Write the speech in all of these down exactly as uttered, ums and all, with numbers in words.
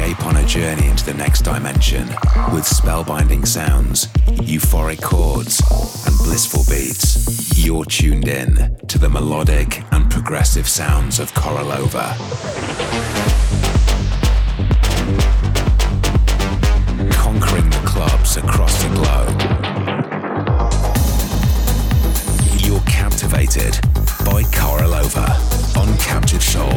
Escape on a journey into the next dimension with spellbinding sounds, euphoric chords, and blissful beats. You're tuned in to the melodic and progressive sounds of Korolova. Conquering the clubs across the globe. You're captivated by Korolova on Captured Soul.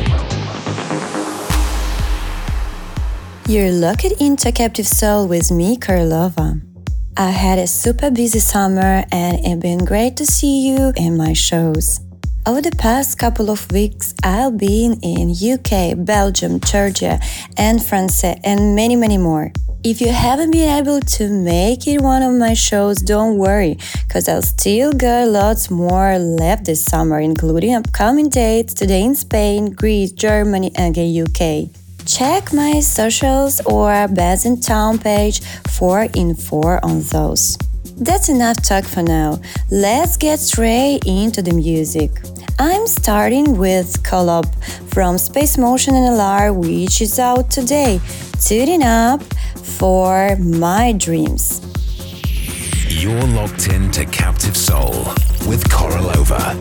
You're locked into Captive Soul with me, Korolova. I had a super busy summer and it's been great to see you in my shows. Over the past couple of weeks, I've been in U K, Belgium, Georgia, and France, and many, many more. If you haven't been able to make it one of my shows, don't worry, cause I'll still got lots more left this summer, including upcoming dates today in Spain, Greece, Germany, and the U K. Check my socials or Best in Town page for info on those. That's enough talk for now. Let's get straight into the music. I'm starting with Collab from Space Motion and L R, which is out today. Tuning up for My Dreams. You're locked into Captive Soul with Korolova.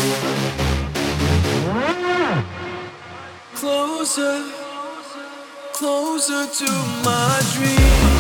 Closer closer to my dreams.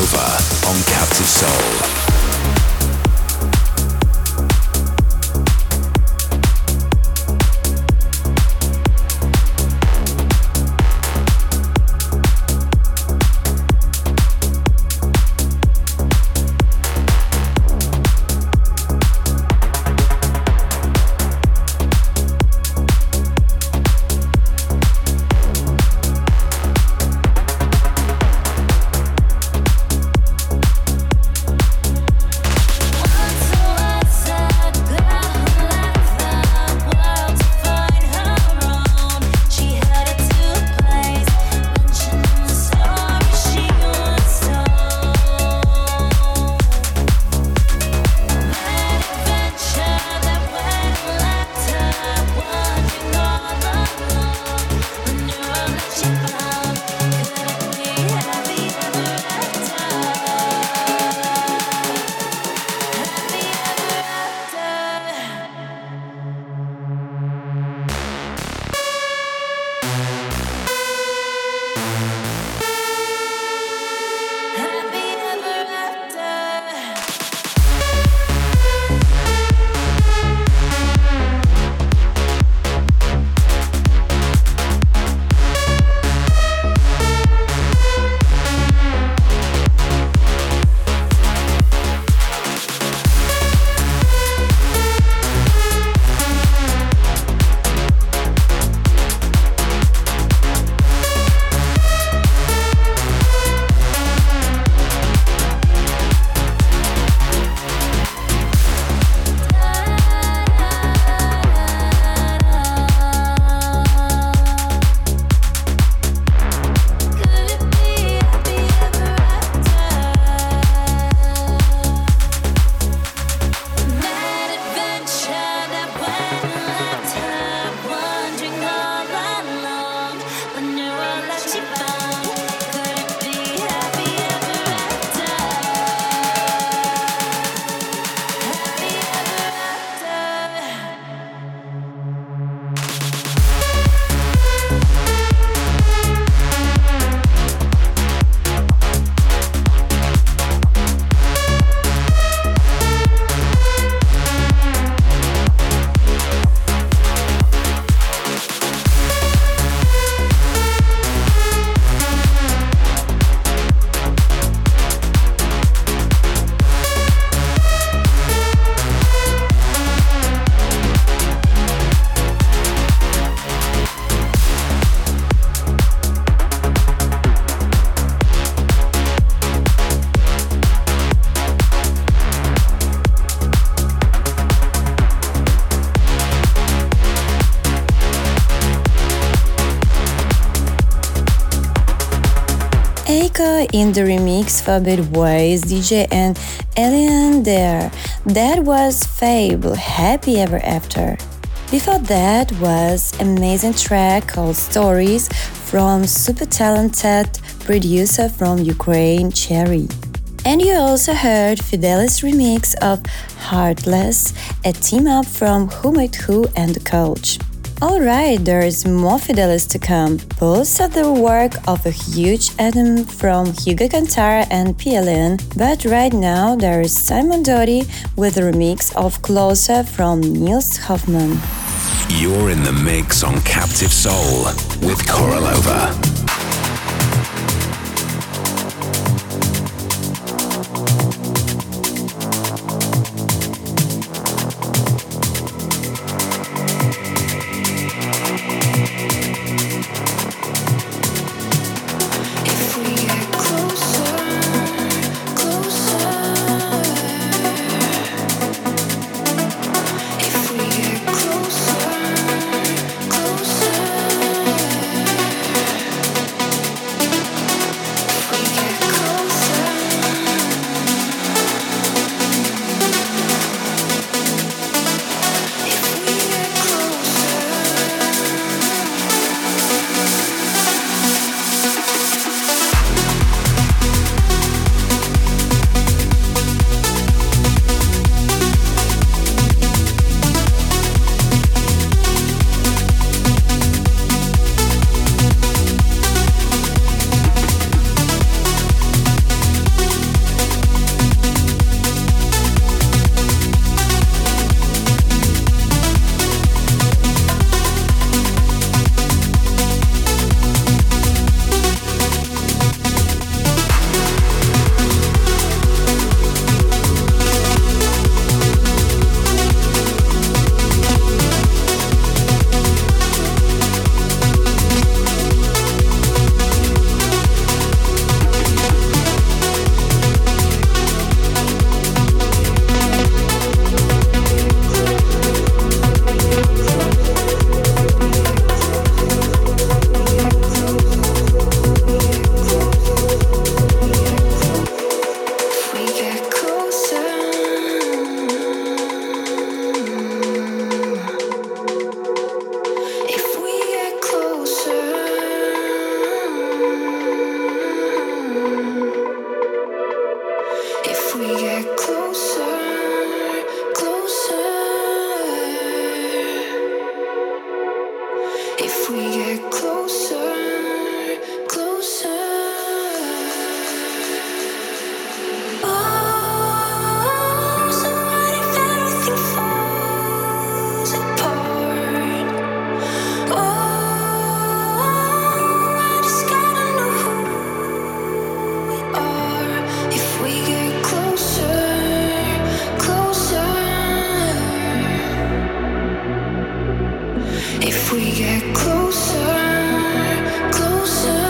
Korolova on Captive Soul. Aiko in the remix for Bitwise, D J and Alien there. That was Fable, Happy Ever After. Before that was an amazing track called Stories from super talented producer from Ukraine, Cherry. And you also heard Fidelis' remix of Heartless, a team-up from Who Made Who and The Coach. Alright, there's more Fidelis to come. Both are the work of a huge anthem from Hugo Cantara and P L N, but right now there is Simon Doty with a remix of Closer from Nils Hoffman. You're in the mix on Captive Soul with Korolova. Closer, closer. If we get closer, closer.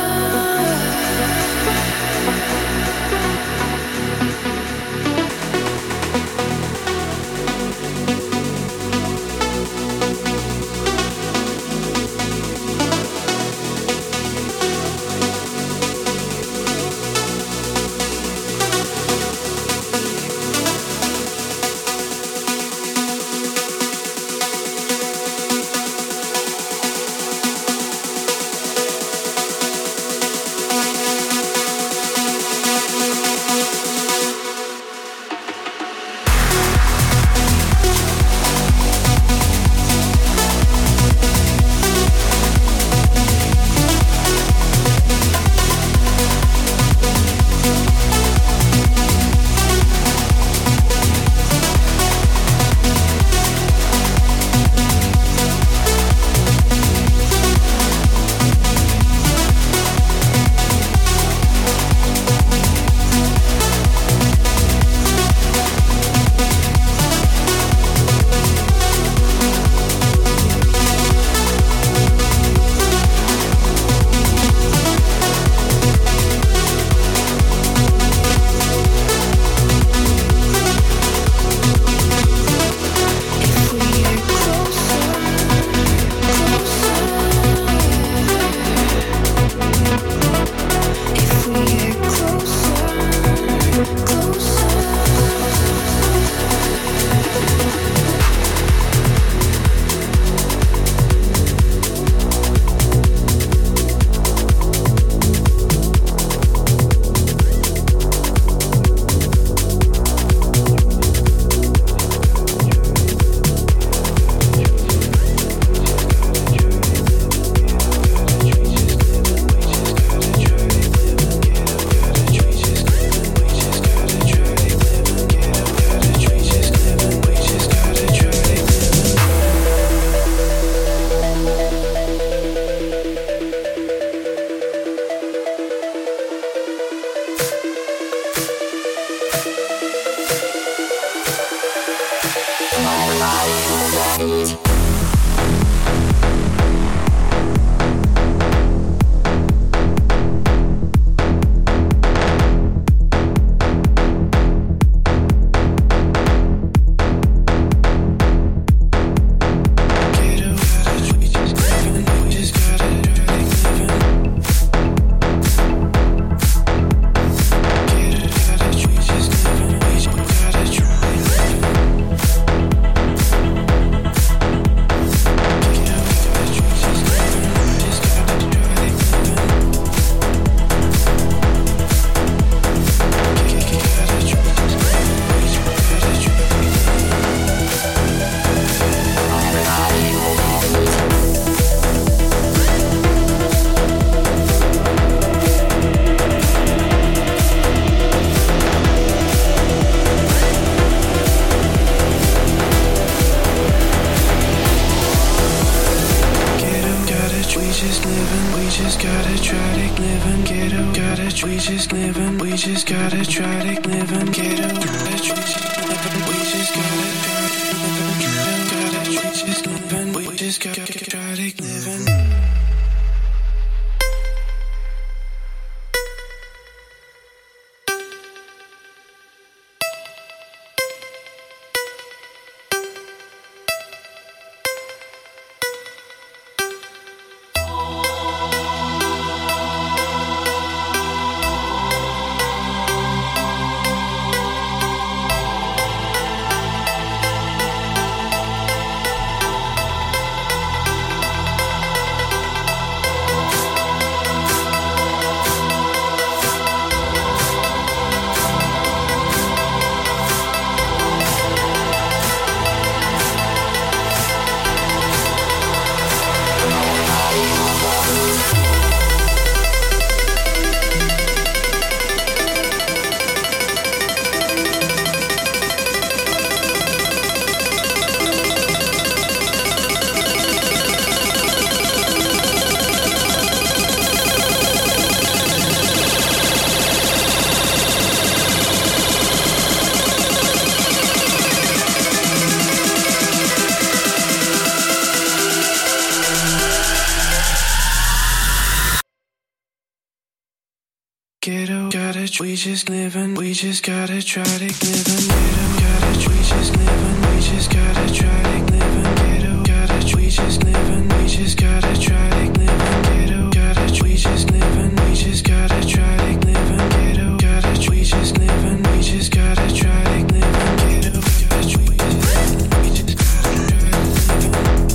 gotta, we just living, we just gotta try to live and get 'em. Gotta, we just living, we just gotta try to live and get 'em. Gotta, we just living, we just gotta try to live and get 'em. Gotta, we just living, we just gotta try to live and get 'em. Gotta, we just living, we just gotta try to live and get 'em. Gotta, we just living, we just gotta try to live and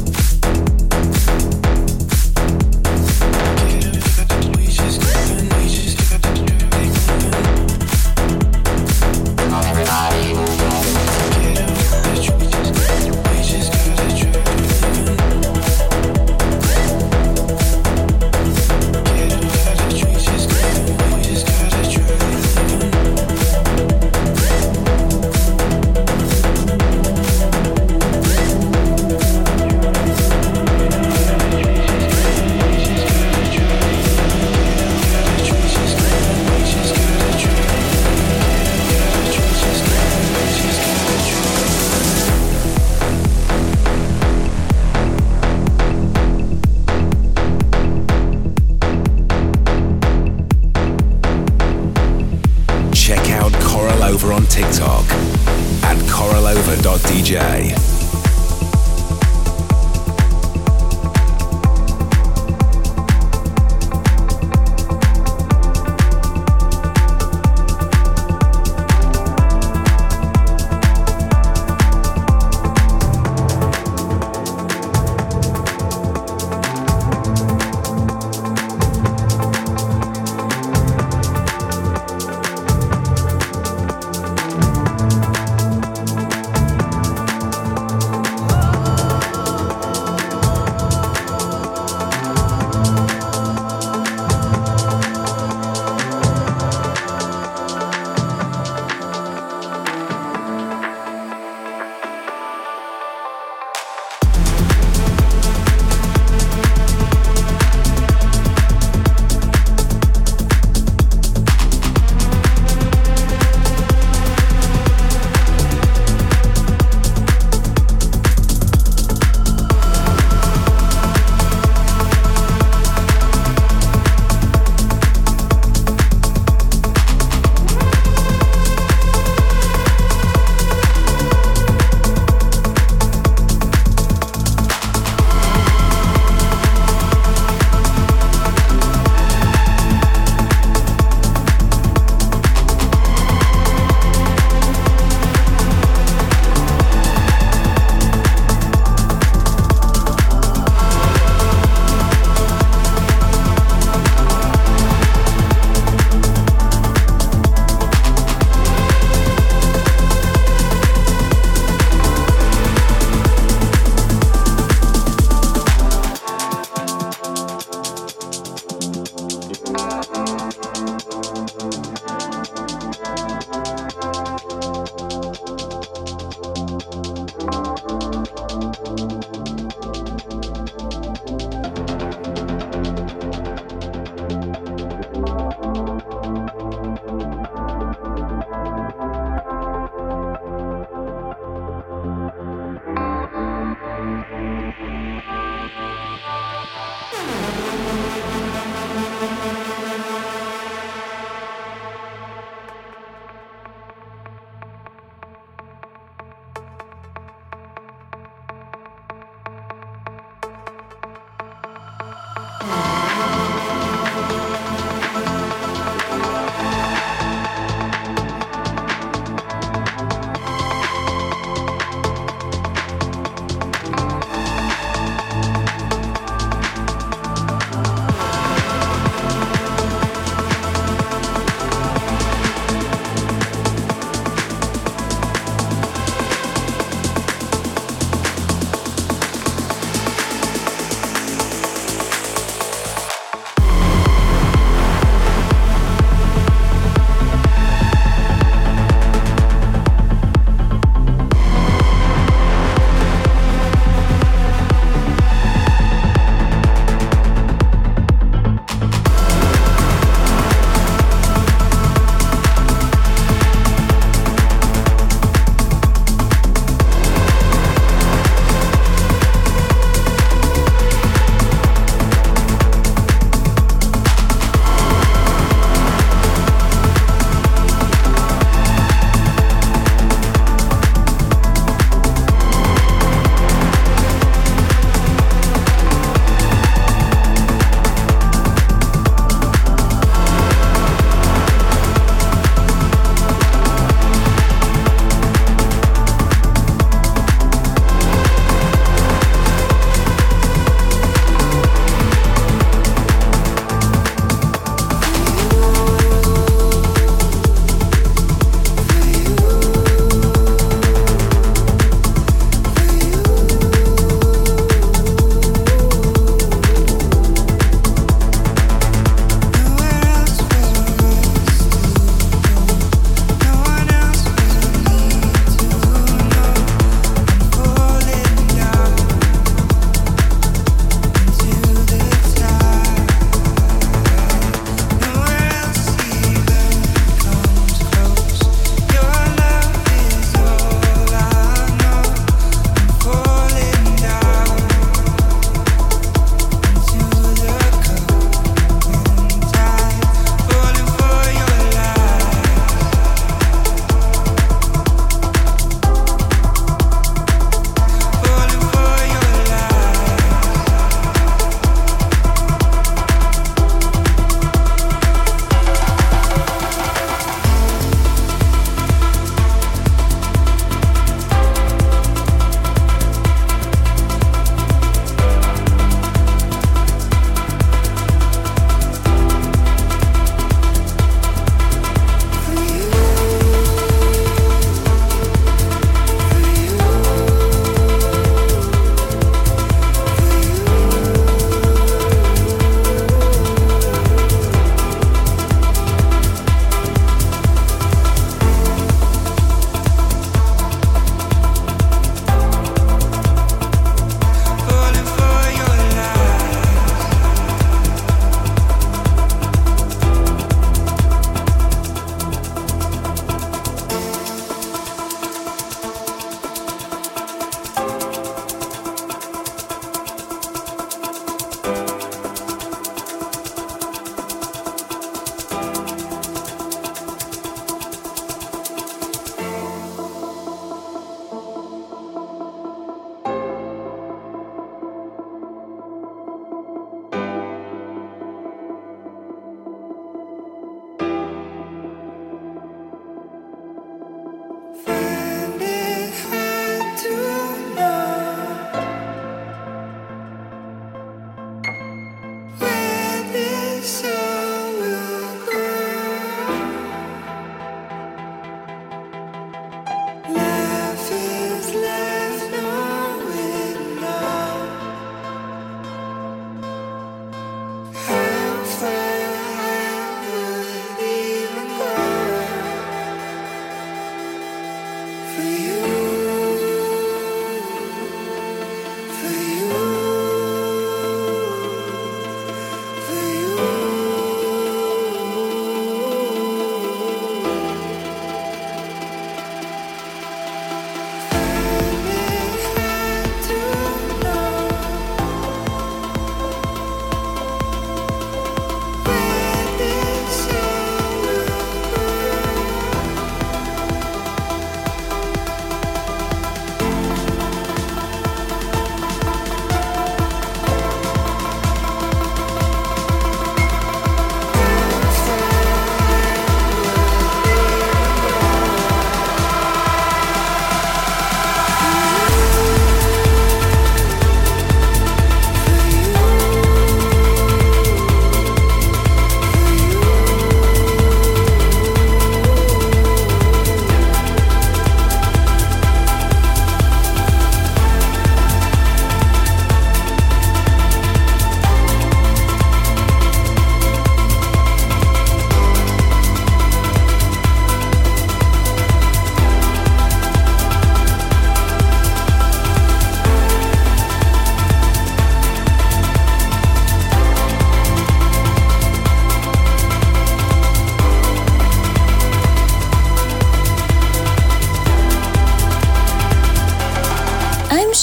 Everybody move on.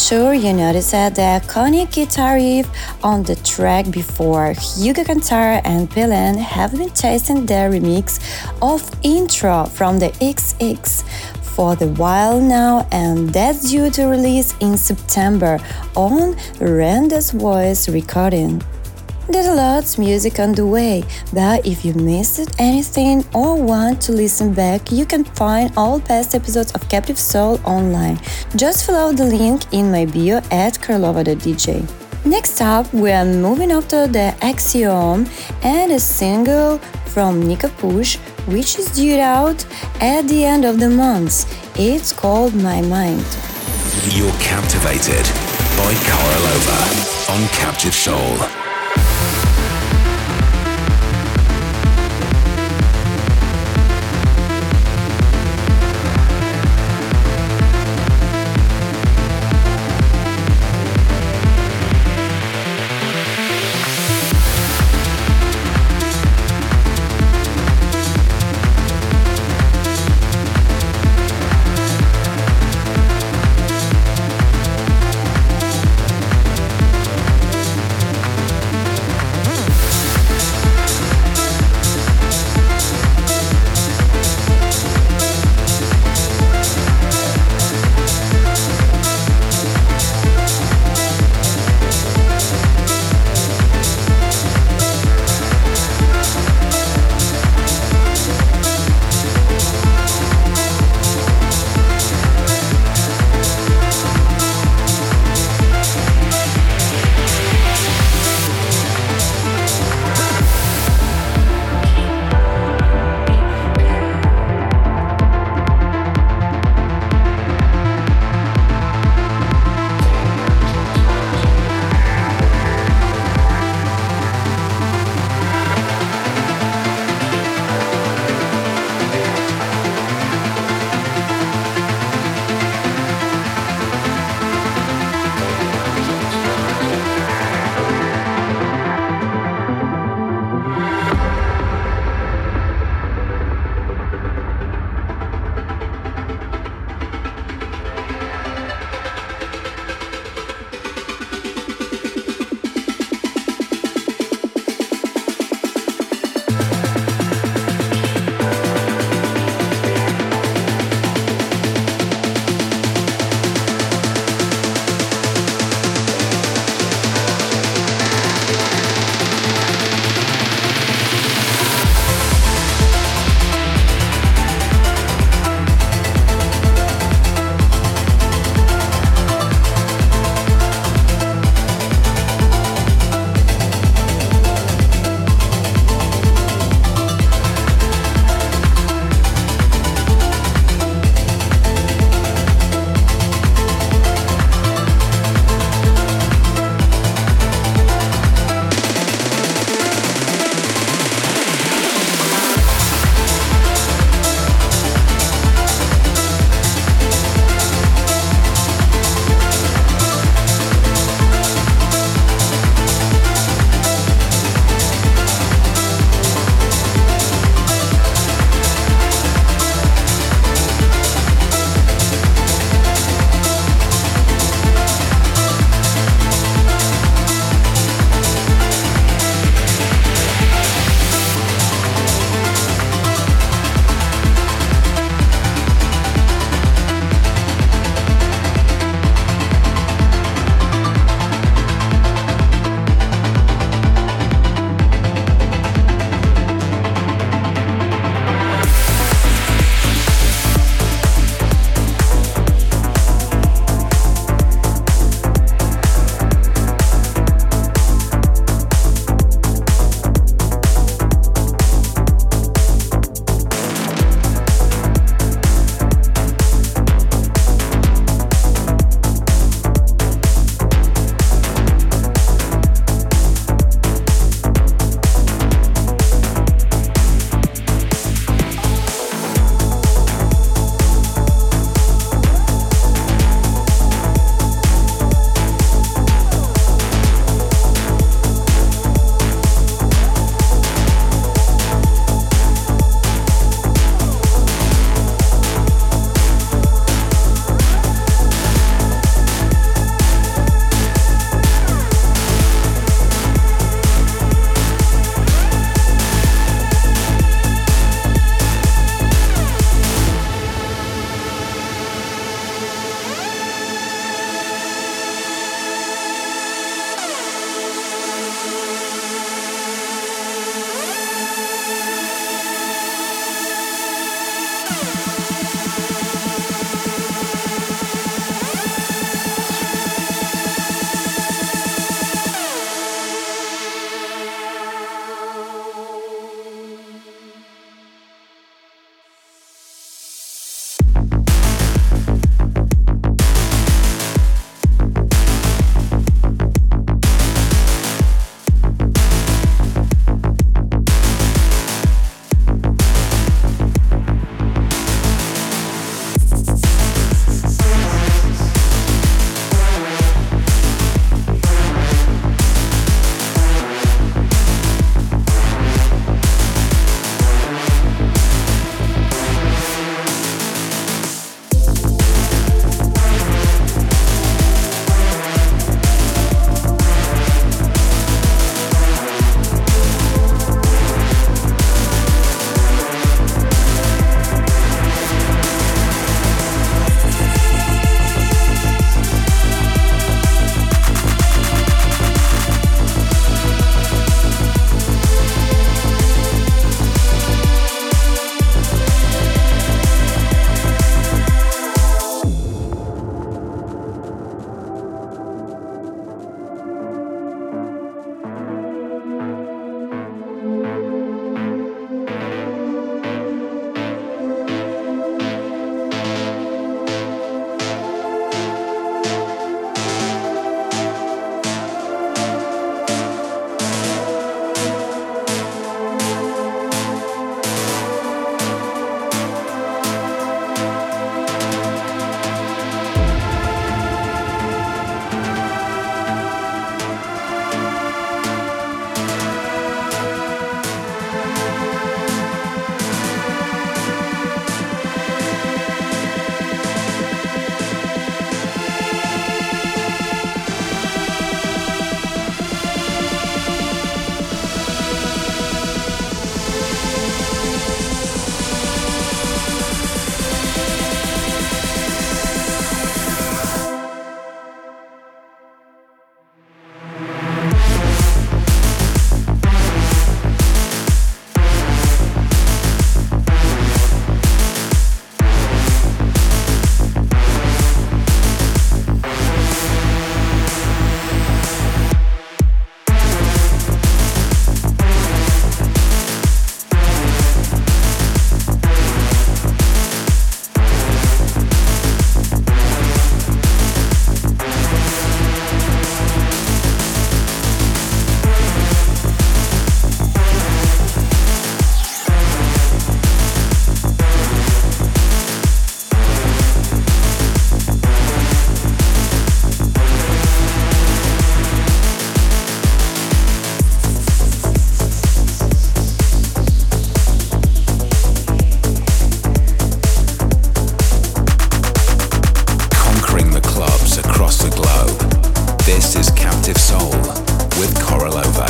sure you noticed that the iconic guitar riff on the track before. Hugo Cantar and Pelen have been testing their remix of Intro from the X X for a while now, and that's due to release in September on Randa's Voice recording. There's a lot of music on the way, but if you missed anything or want to listen back, you can find all past episodes of Captive Soul online. Just follow the link in my bio at karlova dot d j. Next up, we are moving up to the Axiom and a single from Nika Push, which is due out at the end of the month. It's called My Mind. You're captivated by Karlova on Captive Soul. Progressive Soul with Korolova.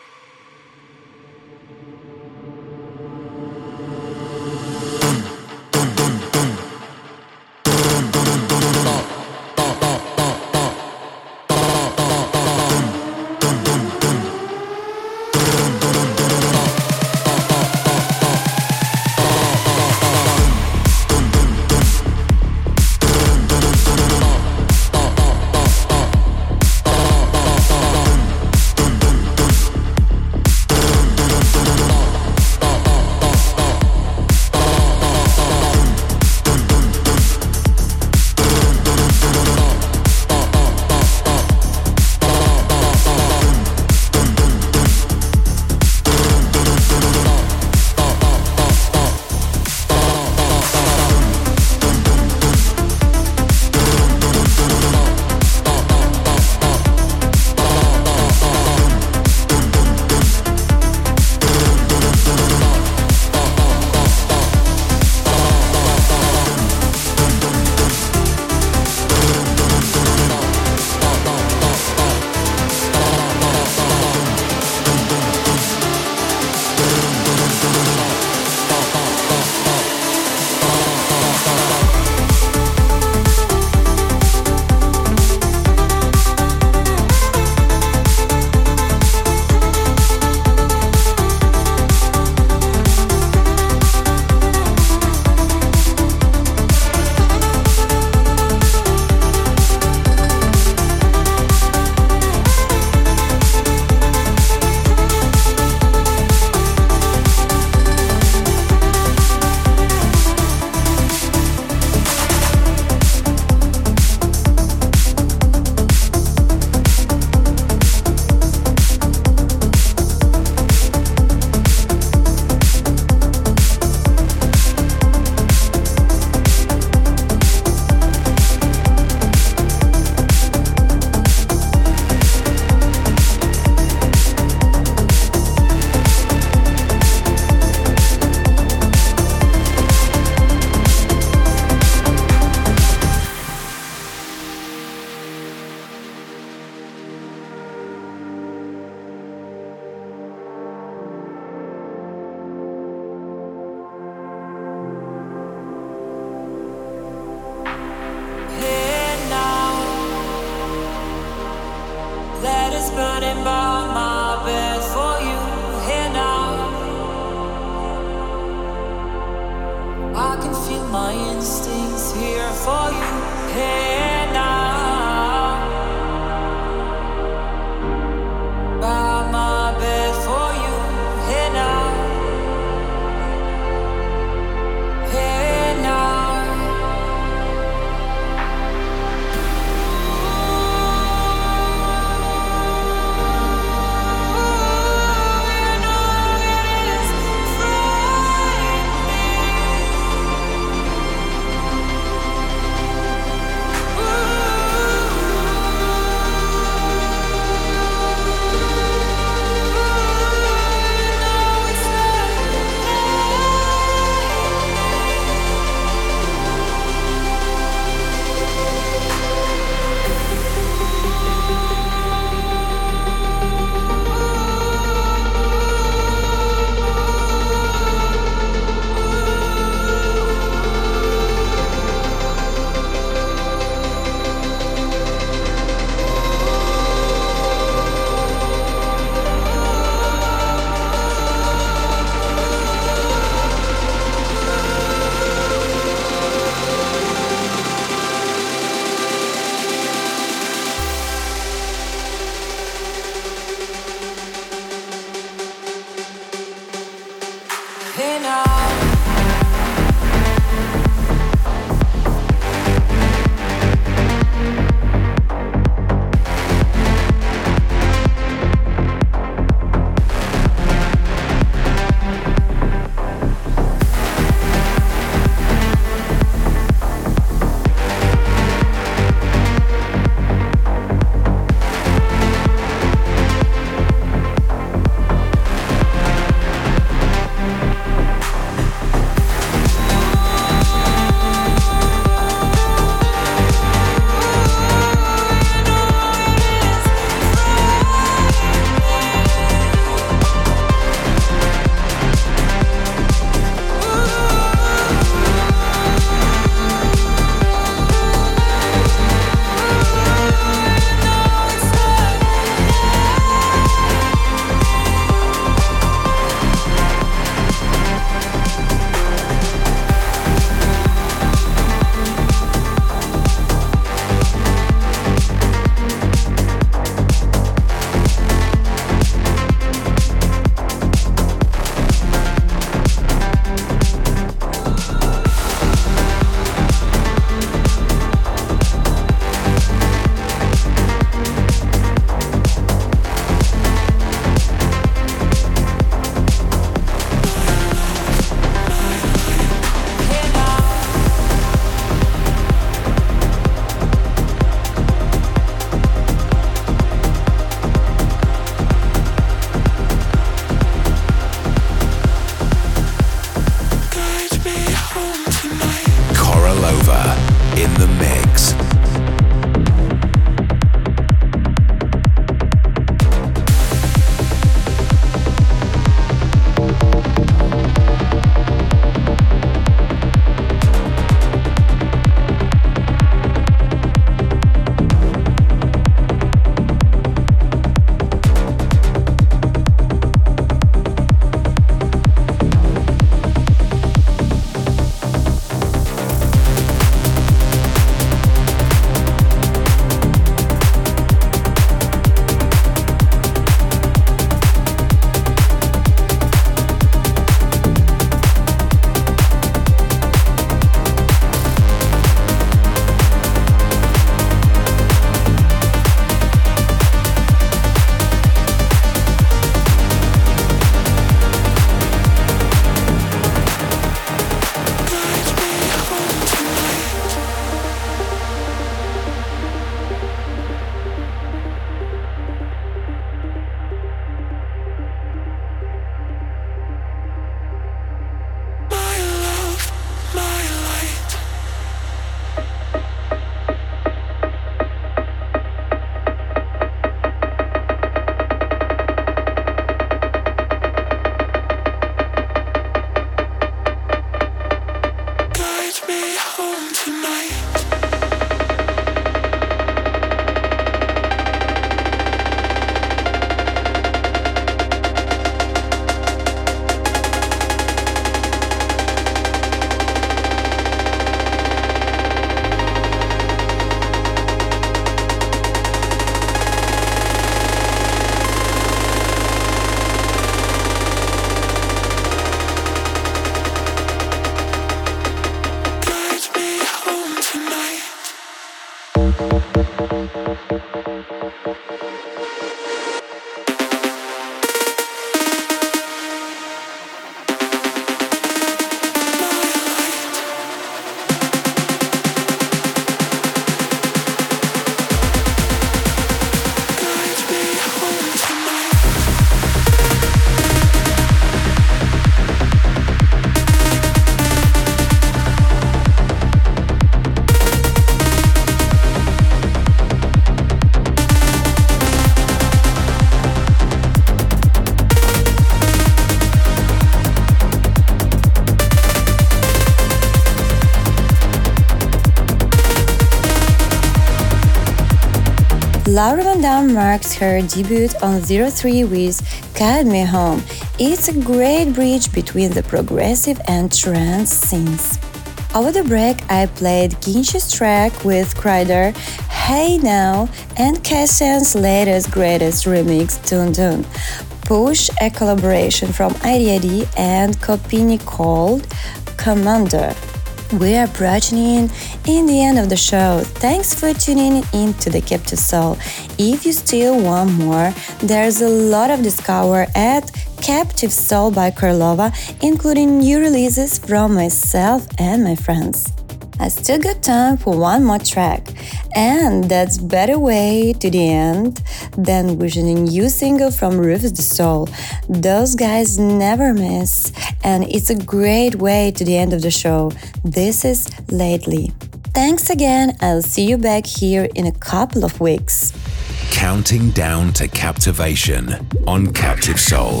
Laura Van Dam marks her debut on zero three with Guide Me Home. It's a great bridge between the progressive and trance scenes. Over the break, I played Ginsh's track with Kryder, Hey Now, and Cassian's latest greatest remix, Dun Dun. Push, a collaboration from I D I D and Kopini called Commander. We are approaching in, in the end of the show. Thanks for tuning in to the Captive Soul. If you still want more, there's a lot of discover at Captive Soul by Karlova, including new releases from myself and my friends. I still got time for one more track, and that's better way to the end than wishing a new single from Rufus the Soul. Those guys never miss, and it's a great way to the end of the show. This is Lately. Thanks again, I'll see you back here in a couple of weeks. Counting down to captivation on Captive Soul.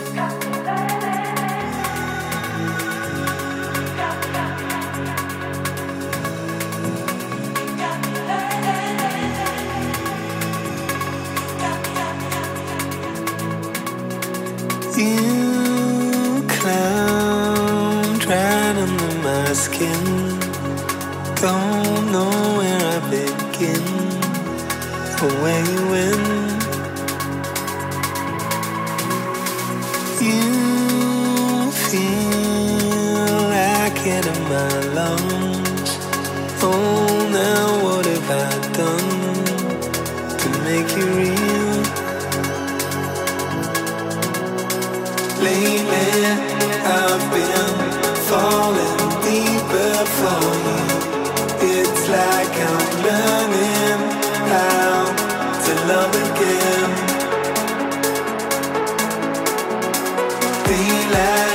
You clown right under my skin. Don't know where I begin or where you end. You feel like it in my lungs. Oh, now what have I done to make you real? Lately, I've been falling deeper for you. It's like I'm learning how to love again. Be like